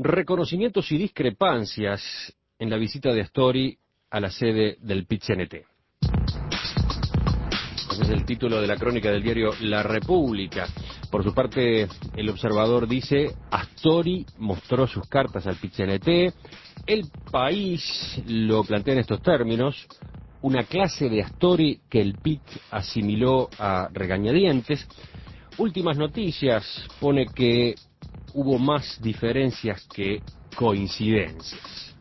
Reconocimientos y discrepancias en la visita de Astori a la sede del PIT-CNT. Ese es el título de la crónica del diario La República. Por su parte, el observador dice: Astori mostró sus cartas al PIT-CNT. El País lo plantea en estos términos: una clase de Astori que el PIT asimiló a regañadientes. Últimas Noticias pone que hubo más diferencias que coincidencias.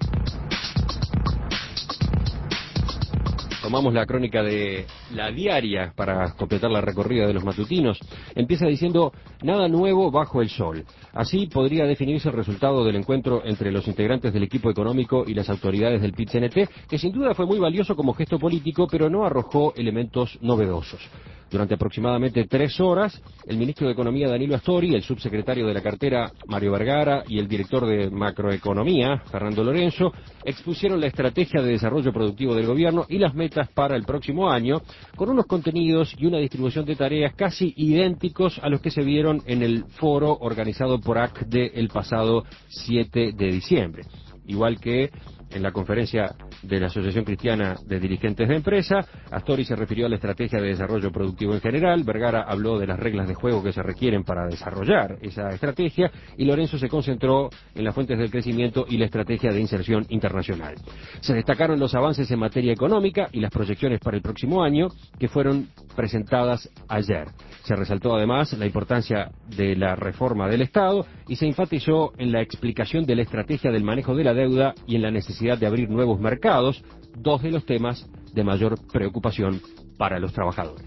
Tomamos la crónica de La Diaria para completar la recorrida de los matutinos. Empieza diciendo: nada nuevo bajo el sol. Así podría definirse el resultado del encuentro entre los integrantes del equipo económico y las autoridades del PIT-CNT, que sin duda fue muy valioso como gesto político, pero no arrojó elementos novedosos. Durante aproximadamente 3 horas, el ministro de Economía Danilo Astori, el subsecretario de la cartera Mario Vergara y el director de Macroeconomía Fernando Lorenzo expusieron la estrategia de desarrollo productivo del gobierno y las metas para el próximo año, con unos contenidos y una distribución de tareas casi idénticos a los que se vieron en el foro organizado por ACDE el pasado 7 de diciembre. Igual que en la conferencia de la Asociación Cristiana de Dirigentes de Empresa, Astori se refirió a la estrategia de desarrollo productivo en general, Vergara habló de las reglas de juego que se requieren para desarrollar esa estrategia, y Lorenzo se concentró en las fuentes del crecimiento y la estrategia de inserción internacional. Se destacaron los avances en materia económica y las proyecciones para el próximo año, que fueron presentadas ayer. Se resaltó además la importancia de la reforma del Estado y se enfatizó en la explicación de la estrategia del manejo de la deuda y en la necesidad de abrir nuevos mercados, dos de los temas de mayor preocupación para los trabajadores.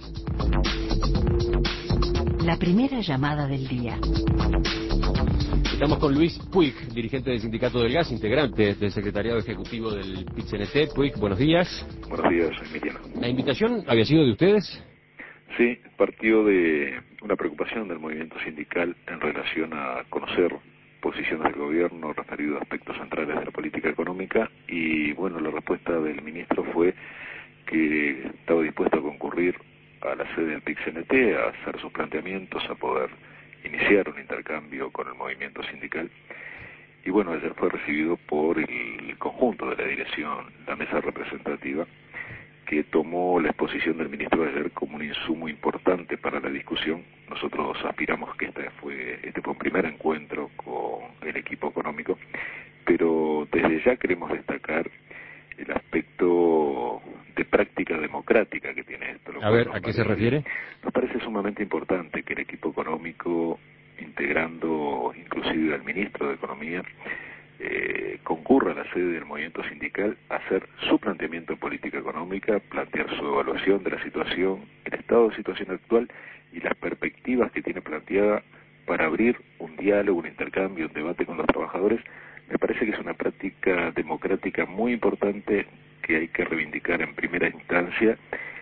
La primera llamada del día. Estamos con Luis Puig, dirigente del Sindicato del Gas, integrante del Secretariado Ejecutivo del PIT-CNT. Puig, buenos días. Buenos días, Emiliano. ¿La invitación había sido de ustedes? Sí, partió de una preocupación del movimiento sindical en relación a conocer posiciones del gobierno referido a aspectos centrales de la política económica, y bueno, la respuesta del ministro fue que estaba dispuesto a concurrir a la sede del PIT-CNT, a hacer sus planteamientos, a poder iniciar un intercambio con el movimiento sindical. Y bueno, ayer fue recibido por el conjunto de la dirección, la mesa representativa, que tomó la exposición del ministro de ayer como un insumo importante para la discusión. Nosotros aspiramos que este fue un primer encuentro con el equipo económico, pero desde ya queremos destacar el aspecto de práctica democrática que tiene esto. A ver, ¿a qué se refiere? Nos parece sumamente importante que el equipo económico, integrando inclusive al ministro de Economía, concurra a la sede del movimiento sindical a hacer su planteamiento en política económica, plantear su evaluación de la situación, el estado de situación actual y las perspectivas que tiene planteada para abrir un diálogo, un intercambio, un debate con los trabajadores. Me parece que es una práctica democrática muy importante que hay que reivindicar en primera instancia.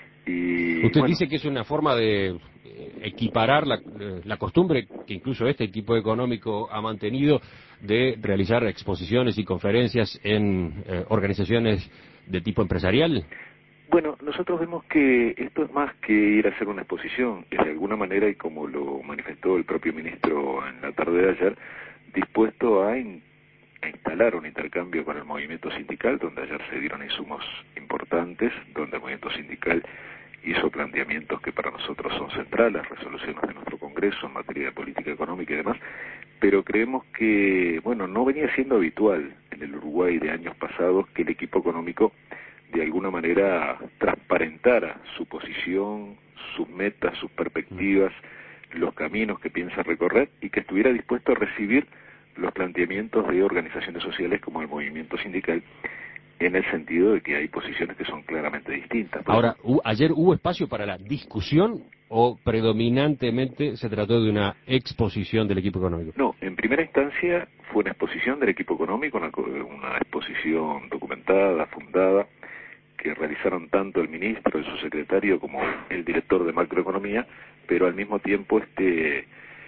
Y usted dice que es una forma de equiparar la costumbre que incluso este equipo económico ha mantenido de realizar exposiciones y conferencias en organizaciones de tipo empresarial. Bueno, nosotros vemos que esto es más que ir a hacer una exposición, es de alguna manera, y como lo manifestó el propio ministro en la tarde de ayer, dispuesto a instalar un intercambio con el movimiento sindical, donde ayer se dieron insumos importantes, donde el movimiento sindical hizo planteamientos que para nosotros son centrales, resoluciones de nuestro Congreso en materia de política económica y demás, pero creemos que, bueno, no venía siendo habitual en el Uruguay de años pasados que el equipo económico de alguna manera transparentara su posición, sus metas, sus perspectivas, los caminos que piensa recorrer, y que estuviera dispuesto a recibir los planteamientos de organizaciones sociales como el movimiento sindical, en el sentido de que hay posiciones que son claramente distintas. Ahora, ¿ayer hubo espacio para la discusión o predominantemente se trató de una exposición del equipo económico? No, en primera instancia fue una exposición del equipo económico, una exposición documentada, fundada, que realizaron tanto el ministro, el subsecretario, como el director de Macroeconomía, pero al mismo tiempo de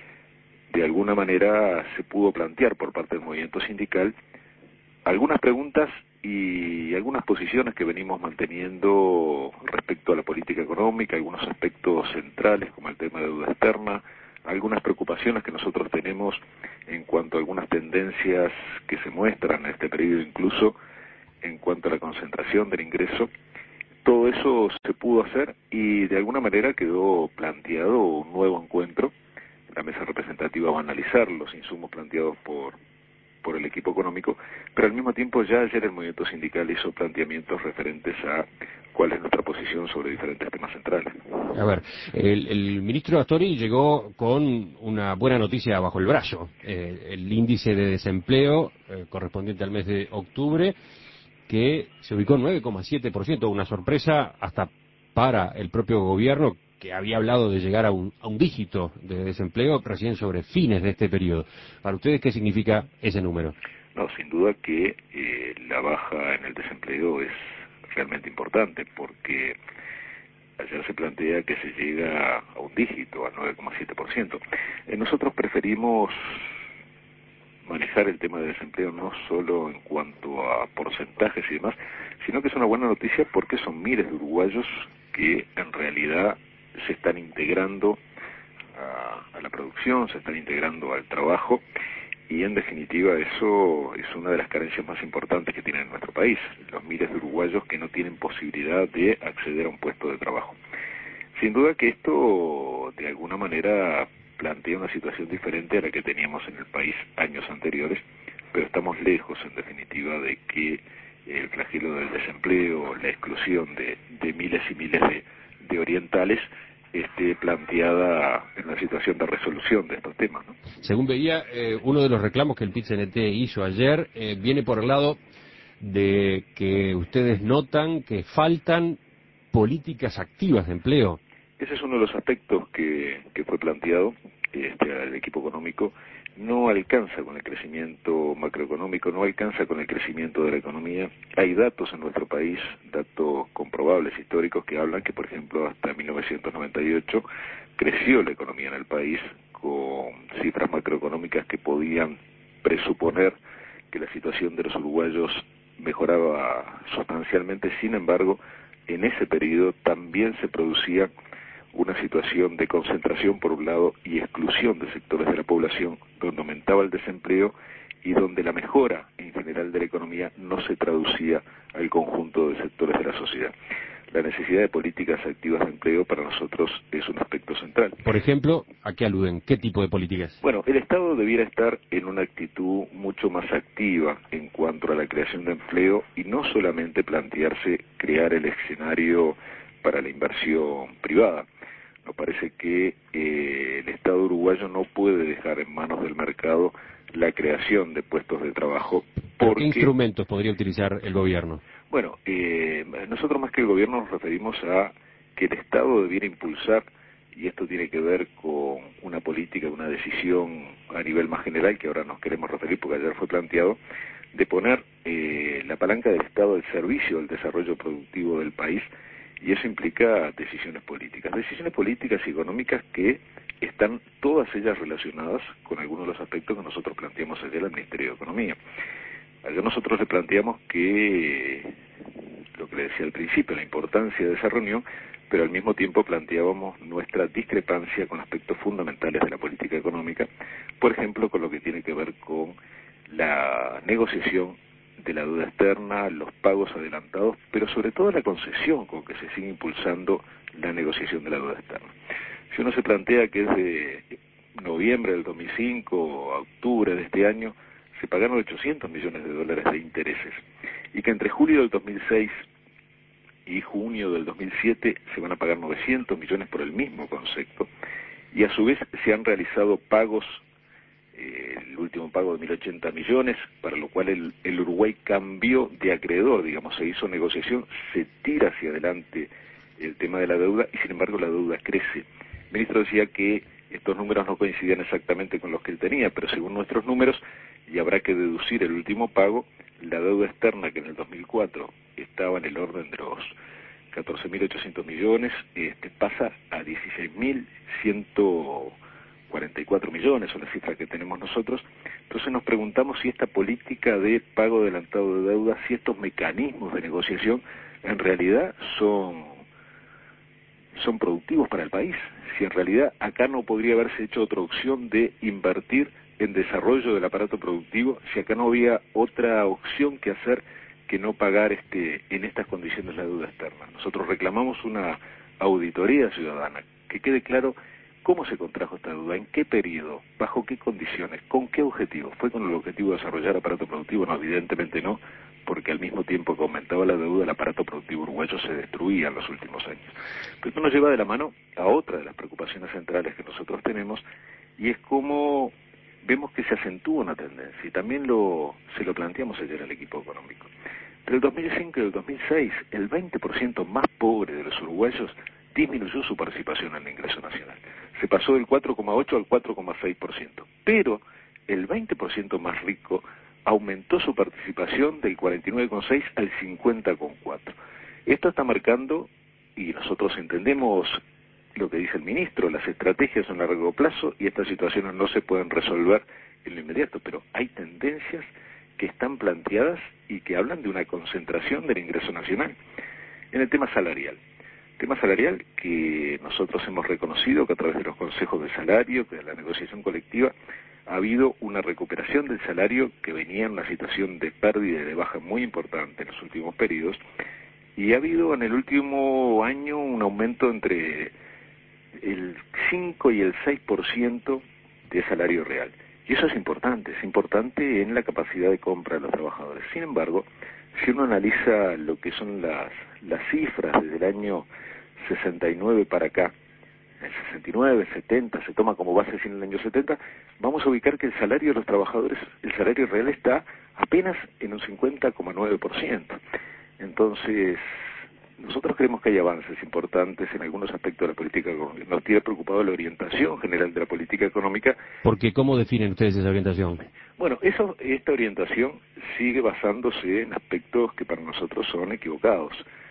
alguna manera se pudo plantear por parte del movimiento sindical algunas preguntas y algunas posiciones que venimos manteniendo respecto a la política económica, algunos aspectos centrales como el tema de deuda externa, algunas preocupaciones que nosotros tenemos en cuanto a algunas tendencias que se muestran en este periodo, incluso en cuanto a la concentración del ingreso. Todo eso se pudo hacer y de alguna manera quedó planteado un nuevo encuentro. La mesa representativa va a analizar los insumos planteados por el equipo económico, pero al mismo tiempo ya ayer el movimiento sindical hizo planteamientos referentes a cuál es nuestra posición sobre diferentes temas centrales. A ver, el ministro Astori llegó con una buena noticia bajo el brazo. El índice de desempleo correspondiente al mes de octubre, que se ubicó en 9,7%, una sorpresa hasta para el propio gobierno, que había hablado de llegar a un dígito de desempleo recién sobre fines de este periodo. Para ustedes, ¿qué significa ese número? No, sin duda que la baja en el desempleo es realmente importante, porque ayer se plantea que se llega a un dígito, al 9,7%. Nosotros preferimos manejar el tema del desempleo no solo en cuanto a porcentajes y demás, sino que es una buena noticia porque son miles de uruguayos que en realidad se están integrando a la producción, se están integrando al trabajo, y en definitiva eso es una de las carencias más importantes que tiene nuestro país, los miles de uruguayos que no tienen posibilidad de acceder a un puesto de trabajo. Sin duda que esto de alguna manera plantea una situación diferente a la que teníamos en el país años anteriores, pero estamos lejos en definitiva de que el flagelo del desempleo, la exclusión de miles y miles de orientales esté planteada en la situación de resolución de estos temas, ¿no? Según veía, uno de los reclamos que el PIT-CNT hizo ayer viene por el lado de que ustedes notan que faltan políticas activas de empleo. Ese es uno de los aspectos que fue planteado. El equipo económico no alcanza con el crecimiento macroeconómico, no alcanza con el crecimiento de la economía. Hay datos en nuestro país, datos comprobables, históricos, que hablan que, por ejemplo, hasta 1998 creció la economía en el país con cifras macroeconómicas que podían presuponer que la situación de los uruguayos mejoraba sustancialmente. Sin embargo, en ese periodo también se producía una situación de concentración por un lado y exclusión de sectores de la población, donde aumentaba el desempleo y donde la mejora en general de la economía no se traducía al conjunto de sectores de la sociedad. La necesidad de políticas activas de empleo para nosotros es un aspecto central. Por ejemplo, ¿a qué aluden? ¿Qué tipo de políticas? Bueno, el Estado debiera estar en una actitud mucho más activa en cuanto a la creación de empleo y no solamente plantearse crear el escenario para la inversión privada. Nos parece que el Estado uruguayo no puede dejar en manos del mercado la creación de puestos de trabajo. ¿Por qué instrumentos podría utilizar el gobierno? Bueno, nosotros más que el gobierno nos referimos a que el Estado debiera impulsar, y esto tiene que ver con una política, una decisión a nivel más general, que ahora nos queremos referir porque ayer fue planteado, de poner la palanca del Estado al servicio del desarrollo productivo del país, y eso implica decisiones políticas y económicas que están todas ellas relacionadas con algunos de los aspectos que nosotros planteamos ayer al Ministerio de Economía. Ayer nosotros le planteamos que, lo que le decía al principio, la importancia de esa reunión, pero al mismo tiempo planteábamos nuestra discrepancia con aspectos fundamentales de la política económica, por ejemplo, con lo que tiene que ver con la negociación de la deuda externa, los pagos adelantados, pero sobre todo la concesión con que se sigue impulsando la negociación de la deuda externa. Si uno se plantea que desde noviembre del 2005 a octubre de este año se pagaron 800 millones de dólares de intereses, y que entre julio del 2006 y junio del 2007 se van a pagar 900 millones por el mismo concepto, y a su vez se han realizado pagos, el último pago de 1.080 millones, para lo cual el Uruguay cambió de acreedor, digamos, se hizo negociación, se tira hacia adelante el tema de la deuda, y sin embargo la deuda crece. El ministro decía que estos números no coincidían exactamente con los que él tenía, pero según nuestros números, y habrá que deducir el último pago, la deuda externa, que en el 2004 estaba en el orden de los 14.800 millones, pasa a 16.144 millones, son las cifras que tenemos nosotros. Entonces nos preguntamos si esta política de pago adelantado de deuda, si estos mecanismos de negociación en realidad son son productivos para el país. Si en realidad acá no podría haberse hecho otra opción de invertir en desarrollo del aparato productivo, si acá no había otra opción que hacer que no pagar en estas condiciones la deuda externa. Nosotros reclamamos una auditoría ciudadana, que quede claro cómo se contrajo esta deuda, en qué periodo, bajo qué condiciones, con qué objetivo. ¿Fue con el objetivo de desarrollar aparato productivo? No, evidentemente no, porque al mismo tiempo que aumentaba la deuda, el aparato productivo uruguayo se destruía en los últimos años. Pero esto nos lleva de la mano a otra de las preocupaciones centrales que nosotros tenemos, y es cómo vemos que se acentúa una tendencia, y también se lo planteamos ayer al equipo económico. Entre el 2005 y el 2006, el 20% más pobre de los uruguayos disminuyó su participación en el ingreso nacional. Se pasó del 4,8 al 4,6%. Pero el 20% más rico aumentó su participación del 49,6 al 50,4. Esto está marcando, y nosotros entendemos lo que dice el ministro, las estrategias son a largo plazo y estas situaciones no se pueden resolver en lo inmediato, pero hay tendencias que están planteadas y que hablan de una concentración del ingreso nacional. En el tema salarial que nosotros hemos reconocido que a través de los consejos de salario, que de la negociación colectiva, ha habido una recuperación del salario que venía en una situación de pérdida y de baja muy importante en los últimos periodos, y ha habido en el último año un aumento entre el 5 y el 6% de salario real. Y eso es importante en la capacidad de compra de los trabajadores. Sin embargo, si uno analiza lo que son las cifras desde el año 69 para acá, el 69, 70, se toma como base en el año 70, vamos a ubicar que el salario de los trabajadores, el salario real está apenas en un 50,9%. Entonces, nosotros creemos que hay avances importantes en algunos aspectos de la política económica. Nos tiene preocupado la orientación general de la política económica. Porque, ¿cómo definen ustedes esa orientación? Bueno, esta orientación sigue basándose en aspectos que para nosotros son equivocados.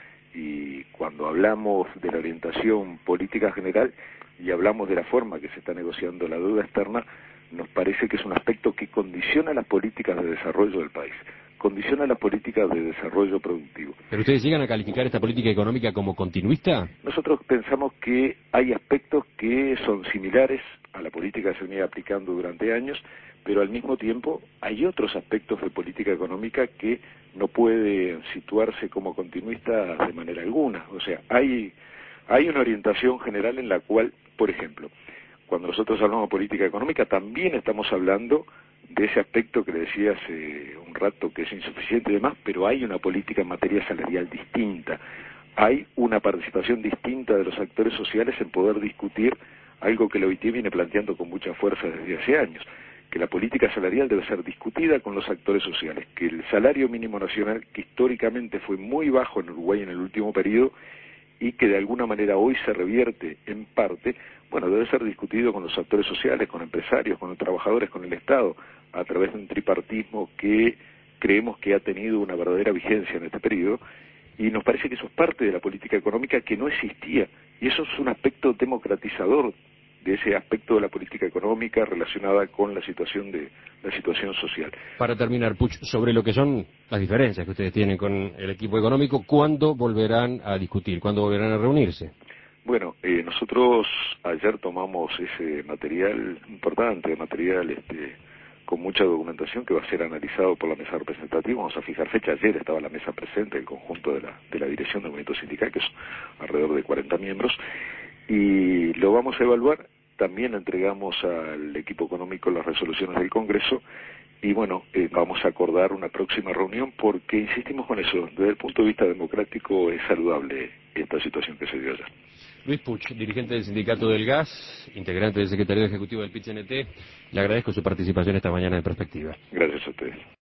Y cuando hablamos de la orientación política general y hablamos de la forma que se está negociando la deuda externa, nos parece que es un aspecto que condiciona las políticas de desarrollo del país, condiciona las políticas de desarrollo productivo. ¿Pero ustedes llegan a calificar esta política económica como continuista? Nosotros pensamos que hay aspectos que son similares a la política que se venía aplicando durante años, pero al mismo tiempo hay otros aspectos de política económica que no pueden situarse como continuistas de manera alguna. O sea, hay una orientación general en la cual, por ejemplo, cuando nosotros hablamos de política económica, también estamos hablando de ese aspecto que le decía hace un rato que es insuficiente y demás, pero hay una política en materia salarial distinta. Hay una participación distinta de los actores sociales en poder discutir algo que la OIT viene planteando con mucha fuerza desde hace años, que la política salarial debe ser discutida con los actores sociales, que el salario mínimo nacional, que históricamente fue muy bajo en Uruguay en el último periodo, y que de alguna manera hoy se revierte en parte, bueno, debe ser discutido con los actores sociales, con empresarios, con los trabajadores, con el Estado, a través de un tripartismo que creemos que ha tenido una verdadera vigencia en este periodo, y nos parece que eso es parte de la política económica que no existía, y eso es un aspecto democratizador de ese aspecto de la política económica relacionada con la situación social. Para terminar, Puch, sobre lo que son las diferencias que ustedes tienen con el equipo económico, ¿cuándo volverán a discutir? ¿Cuándo volverán a reunirse? Bueno, nosotros ayer tomamos ese material importante, con mucha documentación que va a ser analizado por la mesa representativa. Vamos a fijar fecha. Ayer estaba la mesa presente, el conjunto de la dirección del movimiento sindical, que es alrededor de 40 miembros, y lo vamos a evaluar. También entregamos al equipo económico las resoluciones del Congreso y bueno, vamos a acordar una próxima reunión porque insistimos con eso, desde el punto de vista democrático es saludable esta situación que se dio ayer. Luis Puch, dirigente del Sindicato del Gas, integrante del Secretariado Ejecutivo del PIT-CNT, le agradezco su participación esta mañana en Perspectiva. Gracias a ustedes.